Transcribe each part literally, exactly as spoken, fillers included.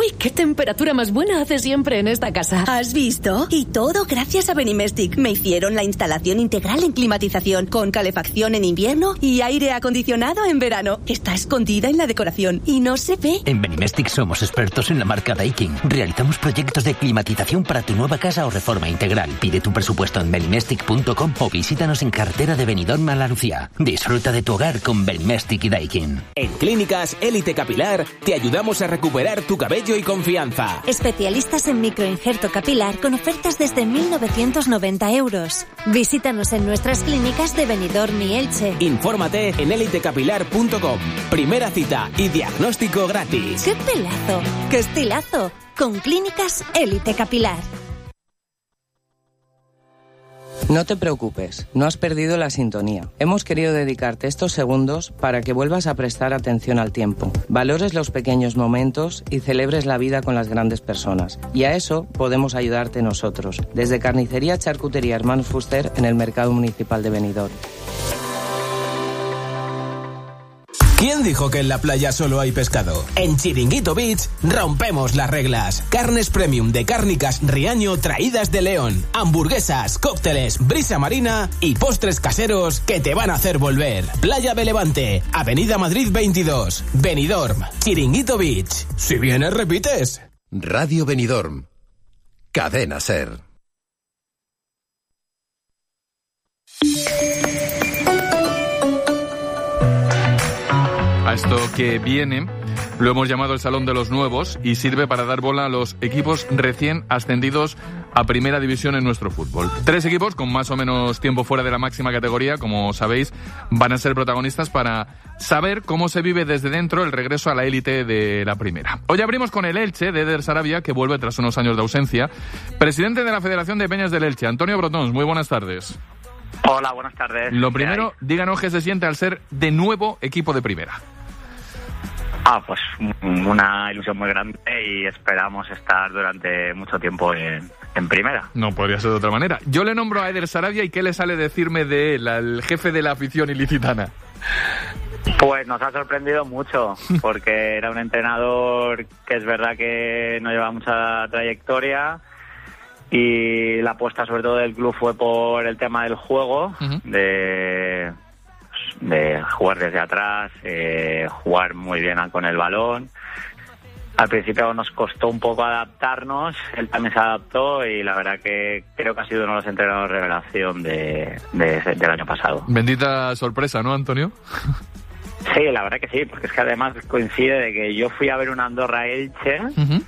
¡Ay, qué temperatura más buena hace siempre en esta casa! ¿Has visto? Y todo gracias a Benimestic. Me hicieron la instalación integral en climatización, con calefacción en invierno y aire acondicionado en verano. Está escondida en la decoración y no se ve. En Benimestic somos expertos en la marca Daikin. Realizamos proyectos de climatización para tu nueva casa o reforma integral. Pide tu presupuesto en benimestic punto com o visítanos en carretera de Benidorm a La Lucía. Disfruta de tu hogar con Benimestic y Daikin. En Clínicas Élite Capilar te ayudamos a recuperar tu cabello y confianza. Especialistas en microinjerto capilar con ofertas desde mil novecientos noventa euros. Visítanos en nuestras clínicas de Benidorm y Elche. Infórmate en élite capilar punto com. Primera cita y diagnóstico gratis. ¡Qué pelazo! ¡Qué estilazo! Con Clínicas Élite Capilar. No te preocupes, no has perdido la sintonía. Hemos querido dedicarte estos segundos para que vuelvas a prestar atención al tiempo, valores los pequeños momentos y celebres la vida con las grandes personas. Y a eso podemos ayudarte nosotros, desde Carnicería Charcutería Hermanos Fuster en el Mercado Municipal de Benidorm. ¿Quién dijo que en la playa solo hay pescado? En Chiringuito Beach rompemos las reglas. Carnes premium de Cárnicas Riaño traídas de León. Hamburguesas, cócteles, brisa marina y postres caseros que te van a hacer volver. Playa de Levante, Avenida Madrid veintidós, Benidorm, Chiringuito Beach. Si vienes, repites. Radio Benidorm. Cadena SER. A esto que viene lo hemos llamado el Salón de los Nuevos y sirve para dar bola a los equipos recién ascendidos a Primera División en nuestro fútbol. Tres equipos con más o menos tiempo fuera de la máxima categoría, como sabéis, van a ser protagonistas para saber cómo se vive desde dentro el regreso a la élite de la Primera. Hoy abrimos con el Elche de Eder Sarabia, que vuelve tras unos años de ausencia. Presidente de la Federación de Peñas del Elche, Antonio Brotons, muy buenas tardes. Hola, buenas tardes. Lo primero, díganos qué se siente al ser de nuevo equipo de Primera. Ah, pues una ilusión muy grande y esperamos estar durante mucho tiempo en, en Primera. No podría ser de otra manera. Yo le nombro a Eder Sarabia y ¿qué le sale decirme de él, al jefe de la afición ilicitana? Pues nos ha sorprendido mucho, porque era un entrenador que es verdad que no lleva mucha trayectoria y la apuesta sobre todo del club fue por el tema del juego, uh-huh. de... de jugar desde atrás, eh, jugar muy bien con el balón. Al principio nos costó un poco adaptarnos, él también se adaptó y la verdad que creo que ha sido uno de los entrenadores revelación de, de, del año pasado. Bendita sorpresa, ¿no, Antonio? Sí, la verdad que sí, porque es que además coincide de que yo fui a ver un Andorra Elche, uh-huh.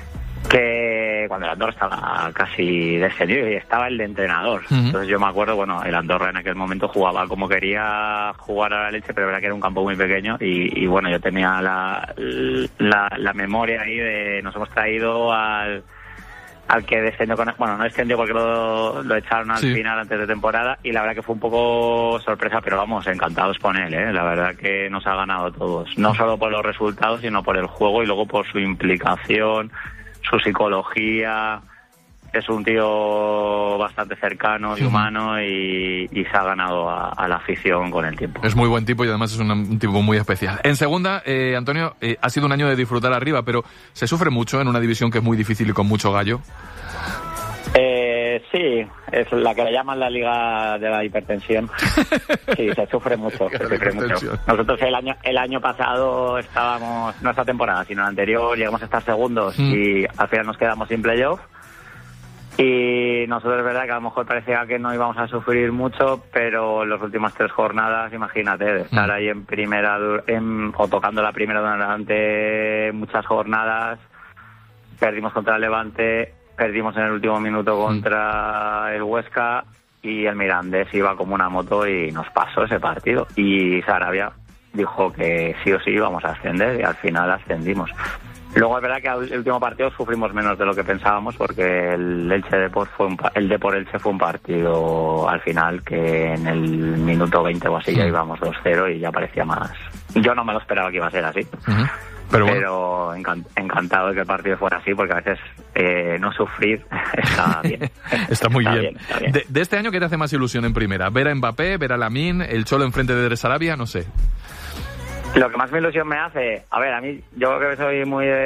que cuando el Andorra estaba casi descendido y estaba el de entrenador. Uh-huh. Entonces yo me acuerdo, bueno, el Andorra en aquel momento jugaba como quería jugar a la Elche, pero verdad que era un campo muy pequeño y, y bueno, yo tenía la, la, la memoria ahí de nos hemos traído al al que descendió con... Bueno, no descendió porque lo, lo echaron al sí. final antes de temporada y la verdad que fue un poco sorpresa, pero vamos, encantados con él, ¿eh? La verdad que nos ha ganado a todos. No solo por los resultados, sino por el juego y luego por su implicación, su psicología. Es un tío bastante cercano y humano y, y se ha ganado a, a la afición con el tiempo. Es muy buen tipo y además es un, un tipo muy especial. En segunda, eh, Antonio, eh, ha sido un año de disfrutar arriba, pero ¿se sufre mucho en una división que es muy difícil y con mucho gallo? Eh, sí, es la que le llaman la liga de la hipertensión. Sí, se sufre mucho, se sufre mucho. Nosotros el año el año pasado estábamos, no esta temporada, sino la anterior, llegamos a estar segundos mm. y al final nos quedamos sin playoff. Y nosotros es verdad que a lo mejor parecía que no íbamos a sufrir mucho, pero en las últimas tres jornadas, imagínate, de estar ahí en primera en, o tocando la primera durante muchas jornadas, perdimos contra el Levante, perdimos en el último minuto contra el Huesca y el Mirandés iba como una moto y nos pasó ese partido. Y Sarabia dijo que sí o sí íbamos a ascender y al final ascendimos. Luego es verdad que el último partido sufrimos menos de lo que pensábamos porque el Elche Depor fue un, el Depor Elche fue un partido al final que en el minuto veinte o así sí. ya íbamos dos cero y ya parecía más. Yo no me lo esperaba que iba a ser así. Uh-huh. Pero, bueno. Pero encant- encantado de que el partido fuera así porque a veces eh, no sufrir está bien. Está muy está bien. bien, está bien. De, de este año, ¿qué te hace más ilusión en primera? ¿Ver a Mbappé, ver a Lamine, el Cholo enfrente de Sarabia? No sé. Lo que más mi ilusión me hace, a ver, a mí, yo creo que soy muy de